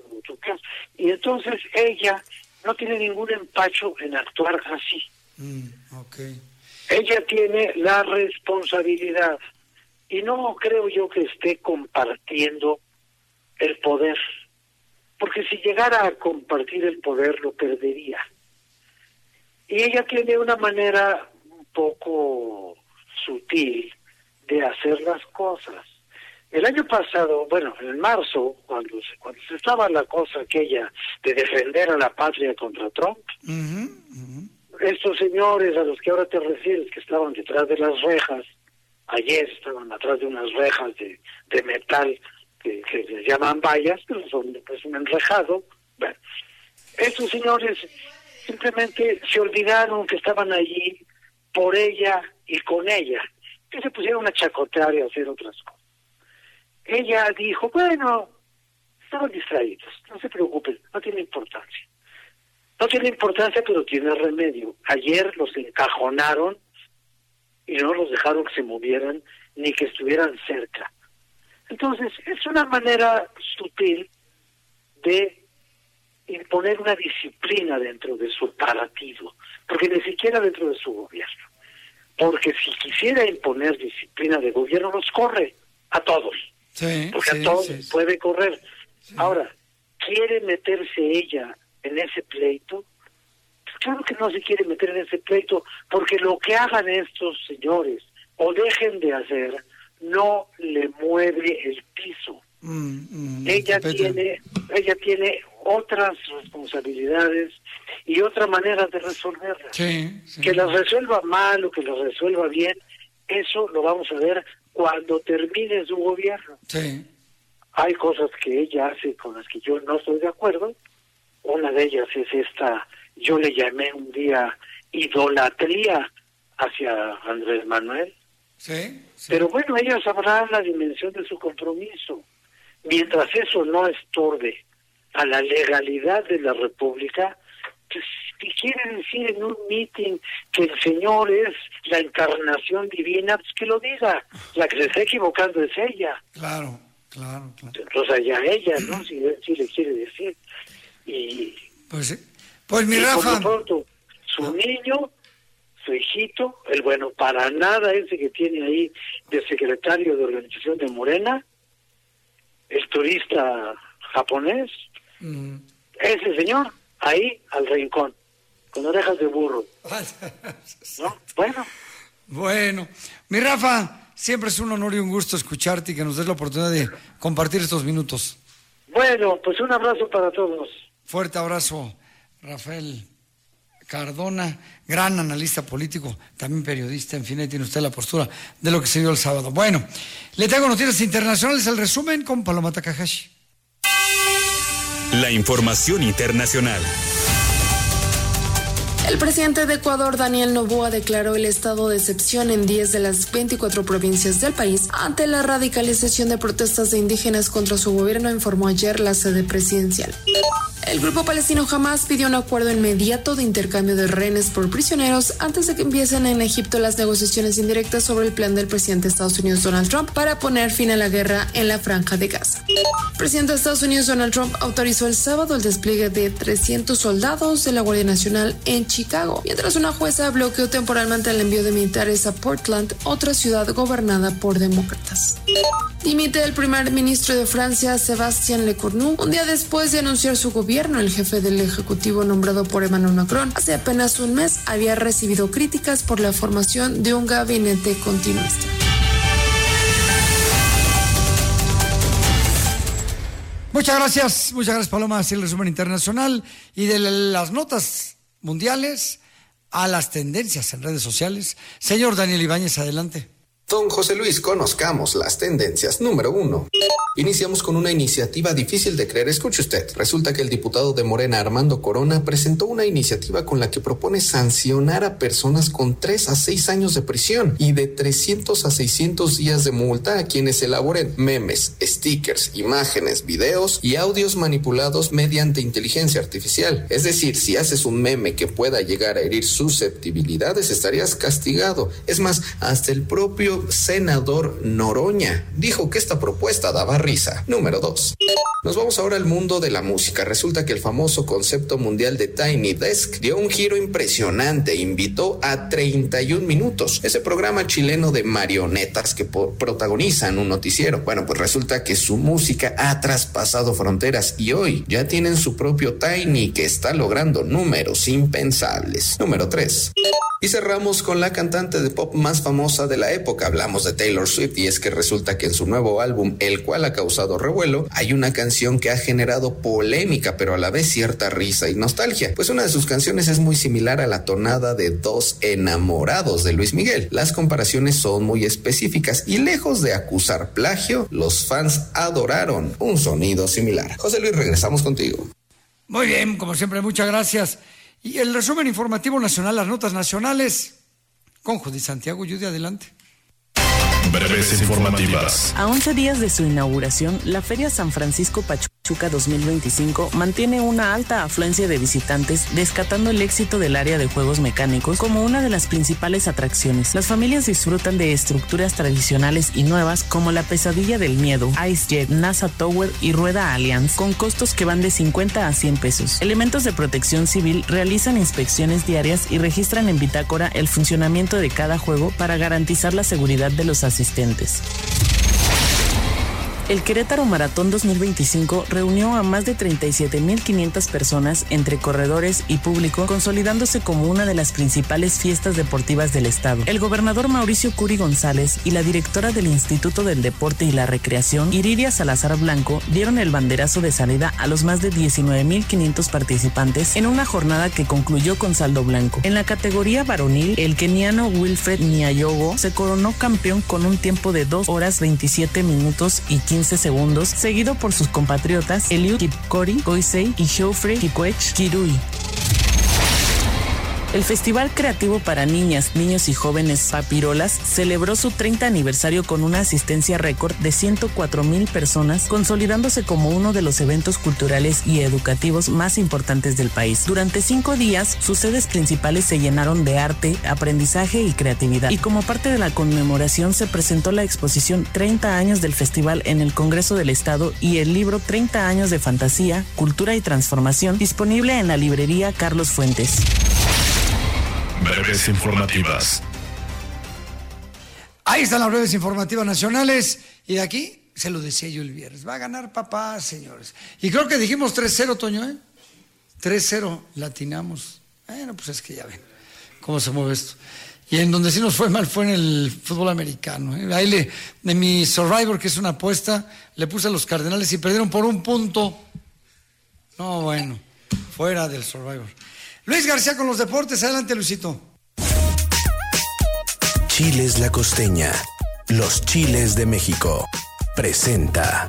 y entonces ella no tiene ningún empacho en actuar así. Mm, okay. Ella tiene la responsabilidad, y no creo yo que esté compartiendo el poder, porque si llegara a compartir el poder lo perdería. Y ella tiene una manera un poco sutil de hacer las cosas. El año pasado, bueno, en marzo, cuando se, cuando se estaba la cosa aquella de defender a la patria contra Trump, uh-huh, uh-huh. Estos señores a los que ahora te refieres, que estaban detrás de las rejas, ayer estaban atrás de unas rejas de, de metal que, que les llaman vallas, pero son pues un enrejado. Bueno, estos señores simplemente se olvidaron que estaban allí por ella y con ella, que se pusieron a chacotear y a hacer otras cosas. Ella dijo, bueno, estaban distraídos, no se preocupen, no tiene importancia. No tiene importancia, pero tiene remedio. Ayer los encajonaron y no los dejaron que se movieran ni que estuvieran cerca. Entonces, es una manera sutil de imponer una disciplina dentro de su partido, porque ni siquiera dentro de su gobierno. Porque si quisiera imponer disciplina de gobierno, los corre a todos. Sí, porque sí, a todos sí, sí. puede correr. Sí. Ahora, ¿quiere meterse ella en ese pleito? Pues claro que no se quiere meter en ese pleito, porque lo que hagan estos señores o dejen de hacer no le mueve el piso. Mm, mm, ella tiene ella tiene otras responsabilidades y otra manera de resolverlas. Sí, sí. Que las resuelva mal o que las resuelva bien, eso lo vamos a ver cuando termine su gobierno. Sí. Hay cosas que ella hace con las que yo no estoy de acuerdo. Una de ellas es esta, yo le llamé un día idolatría hacia Andrés Manuel. Sí, sí. Pero bueno, ella sabrá la dimensión de su compromiso. Mientras eso no estorbe a la legalidad de la República, pues, si quiere decir en un meeting que el Señor es la encarnación divina, pues que lo diga. La que se está equivocando es ella. Claro. Claro, claro. Entonces allá ella, ¿no? Si, si le quiere decir. Y pues, pues mi y Rafa. Por lo pronto, su niño, su hijito, el bueno, para nada ese que tiene ahí de secretario de organización de Morena, el turista japonés, mm. ese señor, ahí al rincón, con orejas de burro. ¿No? Bueno. Bueno, mi Rafa, siempre es un honor y un gusto escucharte y que nos des la oportunidad de compartir estos minutos. Bueno, pues un abrazo para todos. Fuerte abrazo, Rafael Cardona, gran analista político, también periodista, en fin, ahí tiene usted la postura de lo que se dio el sábado. Bueno, le traigo noticias internacionales, el resumen con Paloma Takahashi. La información internacional. El presidente de Ecuador, Daniel Noboa, declaró el estado de excepción en diez de las veinticuatro provincias del país ante la radicalización de protestas de indígenas contra su gobierno, informó ayer la sede presidencial. El grupo palestino Hamas pidió un acuerdo inmediato de intercambio de rehenes por prisioneros antes de que empiecen en Egipto las negociaciones indirectas sobre el plan del presidente de Estados Unidos, Donald Trump, para poner fin a la guerra en la Franja de Gaza. El presidente de Estados Unidos, Donald Trump, autorizó el sábado el despliegue de trescientos soldados de la Guardia Nacional en Chicago, mientras una jueza bloqueó temporalmente el envío de militares a Portland, otra ciudad gobernada por demócratas. Dimite el primer ministro de Francia, Sébastien Lecornu, un día después de anunciar su gobierno. El jefe del ejecutivo nombrado por Emmanuel Macron hace apenas un mes había recibido críticas por la formación de un gabinete continuista. Muchas gracias, muchas gracias Paloma, así el resumen internacional y de las notas mundiales a las tendencias en redes sociales. Señor Daniel Ibáñez, adelante. Don José Luis, conozcamos las tendencias. Número uno. Iniciamos con una iniciativa difícil de creer. Escuche usted. Resulta que el diputado de Morena, Armando Corona, presentó una iniciativa con la que propone sancionar a personas con tres a seis años de prisión y de trescientos a seiscientos días de multa a quienes elaboren memes, stickers, imágenes, videos y audios manipulados mediante inteligencia artificial. Es decir, si haces un meme que pueda llegar a herir susceptibilidades, estarías castigado. Es más, hasta el propio senador Noroña dijo que esta propuesta daba risa. Número dos. Nos vamos ahora al mundo de la música. Resulta que el famoso concepto mundial de Tiny Desk dio un giro impresionante e invitó a treinta y un minutos, ese programa chileno de marionetas que po- protagonizan un noticiero. Bueno, pues resulta que su música ha traspasado fronteras y hoy ya tienen su propio Tiny que está logrando números impensables. Número tres. Y cerramos con la cantante de pop más famosa de la época. Hablamos de Taylor Swift y es que resulta que en su nuevo álbum, el cual ha causado revuelo, hay una canción que ha generado polémica, pero a la vez cierta risa y nostalgia. Pues una de sus canciones es muy similar a la tonada de Dos Enamorados de Luis Miguel. Las comparaciones son muy específicas y lejos de acusar plagio, los fans adoraron un sonido similar. José Luis, regresamos contigo. Muy bien, como siempre, muchas gracias. Y el resumen informativo nacional, las notas nacionales, con Judy Santiago. Judy, adelante. Breves informativas. A once días de su inauguración, la Feria San Francisco Pachuca dos mil veinticinco mantiene una alta afluencia de visitantes, descartando el éxito del área de juegos mecánicos como una de las principales atracciones. Las familias disfrutan de estructuras tradicionales y nuevas como la Pesadilla del Miedo, Ice Jet, NASA Tower y Rueda Alliance, con costos que van de cincuenta a cien pesos. Elementos de protección civil realizan inspecciones diarias y registran en bitácora el funcionamiento de cada juego para garantizar la seguridad de los asistentes. El Querétaro Maratón dos mil veinticinco reunió a más de treinta y siete mil quinientas personas entre corredores y público, consolidándose como una de las principales fiestas deportivas del estado. El gobernador Mauricio Curi González y la directora del Instituto del Deporte y la Recreación, Iridia Salazar Blanco, dieron el banderazo de salida a los más de diecinueve mil quinientos participantes en una jornada que concluyó con saldo blanco. En la categoría varonil, el keniano Wilfred Nyayogo se coronó campeón con un tiempo de dos horas veintisiete minutos y quince segundos, seguido por sus compatriotas Eliud Kipkori, Koisei y Geoffrey Kikwech Kirui. El Festival Creativo para Niñas, Niños y Jóvenes Papirolas celebró su treinta aniversario con una asistencia récord de ciento cuatro mil personas, consolidándose como uno de los eventos culturales y educativos más importantes del país. Durante cinco días, sus sedes principales se llenaron de arte, aprendizaje y creatividad. Y como parte de la conmemoración se presentó la exposición treinta años del festival en el Congreso del Estado y el libro treinta años de fantasía, cultura y transformación, disponible en la librería Carlos Fuentes. Breves informativas. Ahí están las breves informativas nacionales. Y de aquí, se lo decía yo el viernes, va a ganar papá, señores. Y creo que dijimos tres cero, Toño, ¿eh? tres cero, latinamos. Bueno, pues es que ya ven cómo se mueve esto. Y en donde sí nos fue mal fue en el fútbol americano, ¿eh? Ahí le, de mi Survivor, que es una apuesta, le puse a los Cardenales y perdieron por un punto. No, bueno, fuera del Survivor. Luis García con los deportes. Adelante, Luisito. Chiles La Costeña, los chiles de México, presenta.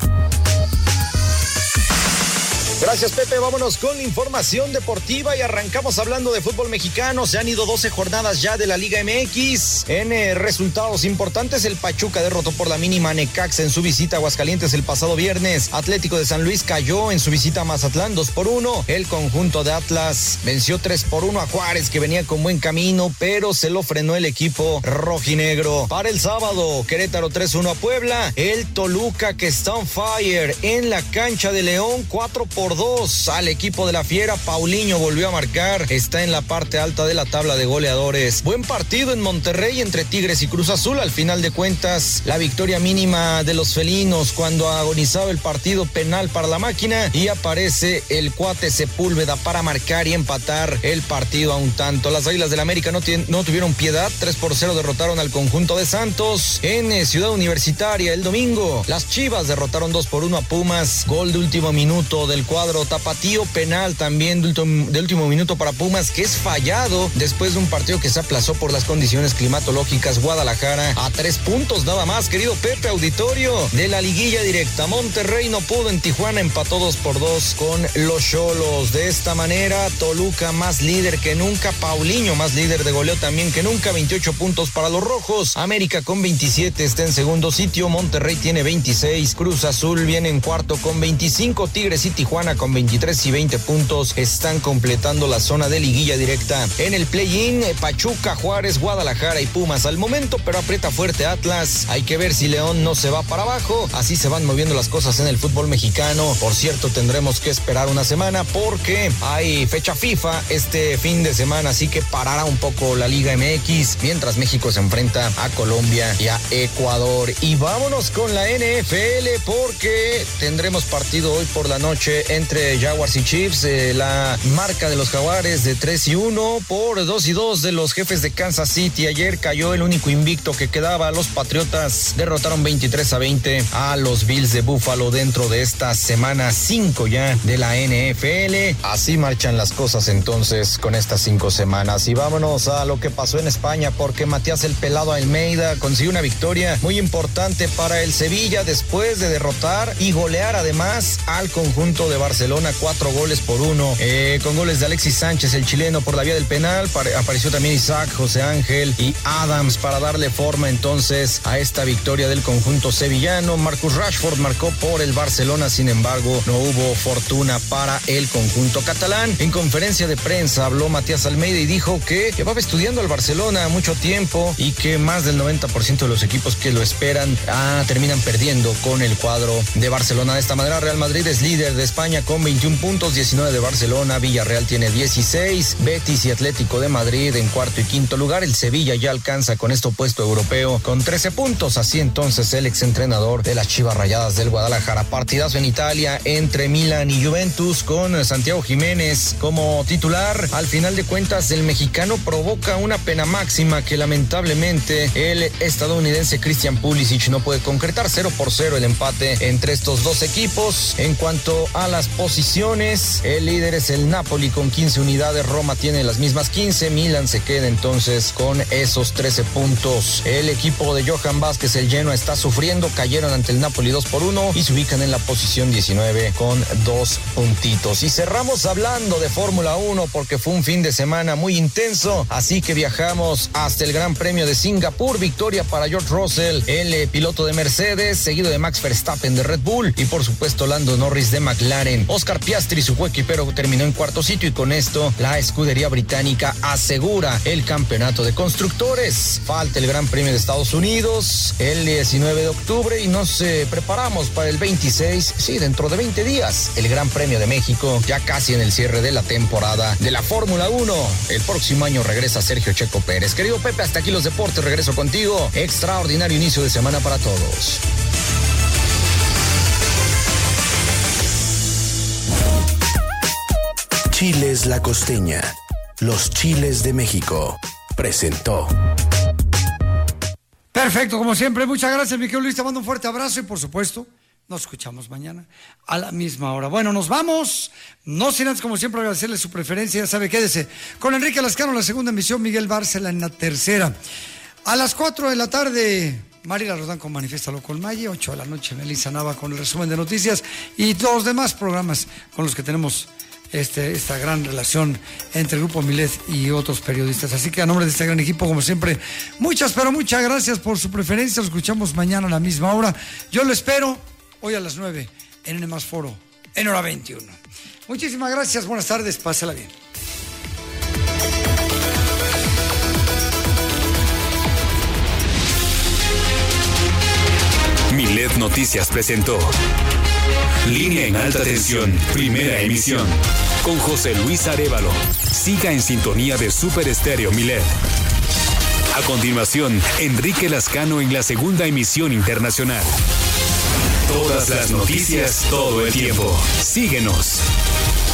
Gracias, Pepe. Vámonos con la información deportiva y arrancamos hablando de fútbol mexicano. Se han ido doce jornadas ya de la Liga M X. En eh, resultados importantes, el Pachuca derrotó por la mínima a Necaxa en su visita a Aguascalientes el pasado viernes. Atlético de San Luis cayó en su visita a Mazatlán dos por uno. El conjunto de Atlas venció tres por uno a Juárez, que venía con buen camino, pero se lo frenó el equipo rojinegro. Para el sábado, Querétaro tres uno a Puebla. El Toluca, que está on fire en la cancha de León, cuatro por dos al equipo de la Fiera. Paulinho volvió a marcar, está en la parte alta de la tabla de goleadores. Buen partido en Monterrey entre Tigres y Cruz Azul. Al final de cuentas, la victoria mínima de los felinos cuando agonizaba el partido, penal para la máquina, y aparece el cuate Sepúlveda para marcar y empatar el partido a un tanto. Las Águilas del América no, tien, no tuvieron piedad, tres por cero derrotaron al conjunto de Santos en eh, Ciudad Universitaria el domingo. Las Chivas derrotaron dos por uno a Pumas, gol de último minuto del cuadro tapatío, penal también de último, de último minuto para Pumas, que es fallado después de un partido que se aplazó por las condiciones climatológicas. Guadalajara a tres puntos nada más, querido Pepe, auditorio, de la liguilla directa. Monterrey no pudo en Tijuana, empató dos por dos con los Xolos. De esta manera, Toluca más líder que nunca, Paulinho más líder de goleo también que nunca, veintiocho puntos para los rojos. América con veintisiete está en segundo sitio, Monterrey tiene veintiséis, Cruz Azul viene en cuarto con veinticinco, Tigres y Tijuana con veintitrés y veinte puntos están completando la zona de liguilla directa. En el play-in, Pachuca, Juárez, Guadalajara y Pumas al momento, pero aprieta fuerte Atlas. Hay que ver si León no se va para abajo. Así se van moviendo las cosas en el fútbol mexicano. Por cierto, tendremos que esperar una semana porque hay fecha FIFA este fin de semana, así que parará un poco la Liga M X mientras México se enfrenta a Colombia y a Ecuador. Y vámonos con la N F L porque tendremos partido hoy por la noche entre Jaguars y Chiefs, eh, la marca de los Jaguares de tres y uno por dos y dos de los Jefes de Kansas City. Ayer cayó el único invicto que quedaba. Los Patriotas derrotaron veintitrés a veinte a los Bills de Buffalo dentro de esta semana cinco ya de la N F L. Así marchan las cosas entonces con estas cinco semanas. Y vámonos a lo que pasó en España, porque Matías el Pelado Almeida consiguió una victoria muy importante para el Sevilla después de derrotar y golear además al conjunto de Barcelona, cuatro goles por uno, eh, con goles de Alexis Sánchez, el chileno, por la vía del penal. Pare- apareció también Isaac, José Ángel y Adams para darle forma entonces a esta victoria del conjunto sevillano. Marcus Rashford marcó por el Barcelona, sin embargo no hubo fortuna para el conjunto catalán. En conferencia de prensa habló Matías Almeida y dijo que llevaba estudiando al Barcelona mucho tiempo y que más del noventa por ciento de los equipos que lo esperan ah, terminan perdiendo con el cuadro de Barcelona. De esta manera, Real Madrid es líder de España con veintiún puntos, diecinueve de Barcelona, Villarreal tiene dieciséis, Betis y Atlético de Madrid en cuarto y quinto lugar. El Sevilla ya alcanza con este puesto europeo con trece puntos, así entonces el exentrenador de las Chivas Rayadas del Guadalajara. Partidazo en Italia entre Milan y Juventus con Santiago Jiménez como titular. Al final de cuentas, el mexicano provoca una pena máxima que lamentablemente el estadounidense Christian Pulisic no puede concretar. Cero por cero el empate entre estos dos equipos. En cuanto a las posiciones. El líder es el Napoli con quince unidades, Roma tiene las mismas quince, Milan se queda entonces con esos trece puntos. El equipo de Johan Vázquez, el Genoa, está sufriendo, cayeron ante el Napoli dos por uno y se ubican en la posición diecinueve con dos puntitos. Y cerramos hablando de Fórmula uno porque fue un fin de semana muy intenso, así que viajamos hasta el Gran Premio de Singapur. Victoria para George Russell, el eh, piloto de Mercedes, seguido de Max Verstappen de Red Bull y por supuesto Lando Norris de McLaren. Oscar Piastri, su coequipero, terminó en cuarto sitio y con esto la escudería británica asegura el campeonato de constructores. Falta el Gran Premio de Estados Unidos el diecinueve de octubre y nos eh, preparamos para el veintiséis, sí, dentro de veinte días, el Gran Premio de México, ya casi en el cierre de la temporada de la Fórmula uno. El próximo año regresa Sergio Checo Pérez. Querido Pepe, hasta aquí los deportes, regreso contigo. Extraordinario inicio de semana para todos. Chiles La Costeña, los chiles de México, presentó. Perfecto, como siempre, muchas gracias, mi querido Luis, te mando un fuerte abrazo y por supuesto, nos escuchamos mañana a la misma hora. Bueno, nos vamos, no sin antes, como siempre, agradecerle su preferencia, ya sabe, quédese con Enrique Lascano, la segunda emisión, Miguel Bárcela en la tercera. A las cuatro de la tarde, Mariela Rodán con Manifiéstalo con Maye, ocho de la noche, Melissa Nava con el resumen de noticias y los demás programas con los que tenemos Este, esta gran relación entre el Grupo Milet y otros periodistas. Así que a nombre de este gran equipo, como siempre, muchas, pero muchas gracias por su preferencia. Los escuchamos mañana a la misma hora. Yo lo espero hoy a las nueve en N Más Foro, en hora veintiuno. Muchísimas gracias, buenas tardes, pásala bien. Milet Noticias presentó Línea en Alta Tensión, primera emisión, con José Luis Arévalo. Siga en sintonía de Super Estéreo Milet. A continuación, Enrique Lascano en la segunda emisión internacional. Todas las noticias, todo el tiempo. Síguenos.